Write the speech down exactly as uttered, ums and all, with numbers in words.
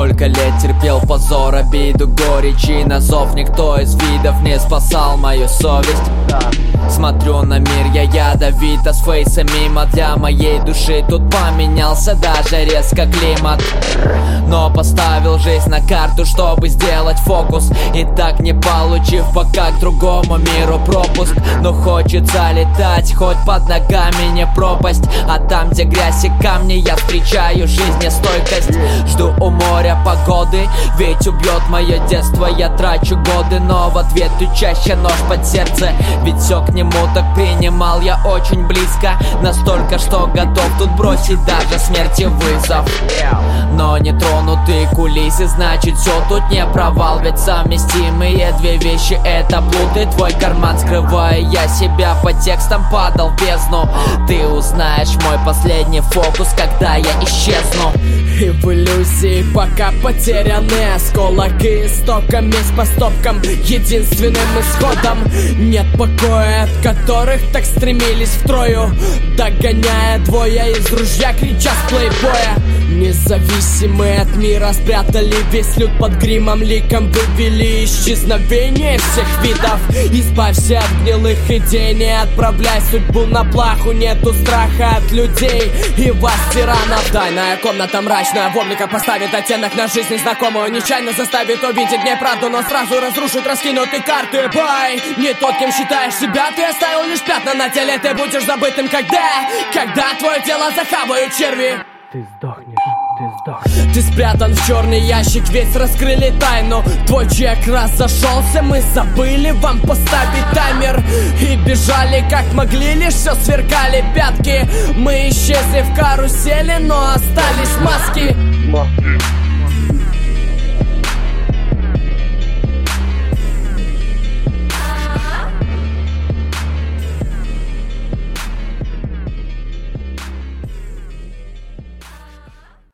Столько лет терпел позор, обиду, горечь, и на зов никто из видов не спасал мою совесть. Смотрю на мир, я ядовито, с фейса мимо. Для моей души тут поменялся даже резко климат. Но поставил жизнь на карту, чтобы сделать фокус, и так не получив пока к другому миру пропуск. Но хочется летать, хоть под ногами не пропасть, а там, где грязь и камни, я встречаю жизнестойкость. Жду у моря погоды, ведь убьет мое детство. Я трачу годы, но в ответ чаще нож под сердце. Ведь все к нему так принимал я очень близко, настолько, что готов тут бросить даже смерти вызов. Но не тронутые кулисы, значит все тут не провал. Ведь совместимые две вещи — это блуд и твой карман. Скрывая я себя под текстом, падал в бездну. Ты узнаешь мой последний фокус, когда я исчезну. И в иллюзии пока потеряны осколок, и истоками с поступком единственным исходом. Нет покоя, от которых так стремились втрою, догоняя двое из ружья, крича с плейбоя. Независимые от мира спрятали весь люд под гримом, ликом вывели исчезновение всех видов. Избавься от гнилых идей, не отправляй судьбу на плаху. Нету страха от людей и вас, тиранов. Тайная комната мрачная, в обликах поставит оттенок на жизнь незнакомую, нечаянно заставит увидеть неправду, но сразу разрушит раскинутые карты. Бай, не тот, кем считаешь себя, ты оставил лишь пятна на теле. Ты будешь забытым, когда, когда твое тело захавают черви. Ты сдохнешь, ты сдохнешь. Ты спрятан в черный ящик, весь раскрыли тайну. Твой чек разошелся, мы забыли вам поставить таймер. И бежали как могли, лишь все сверкали пятки. Мы исчезли в карусели, но остались маски.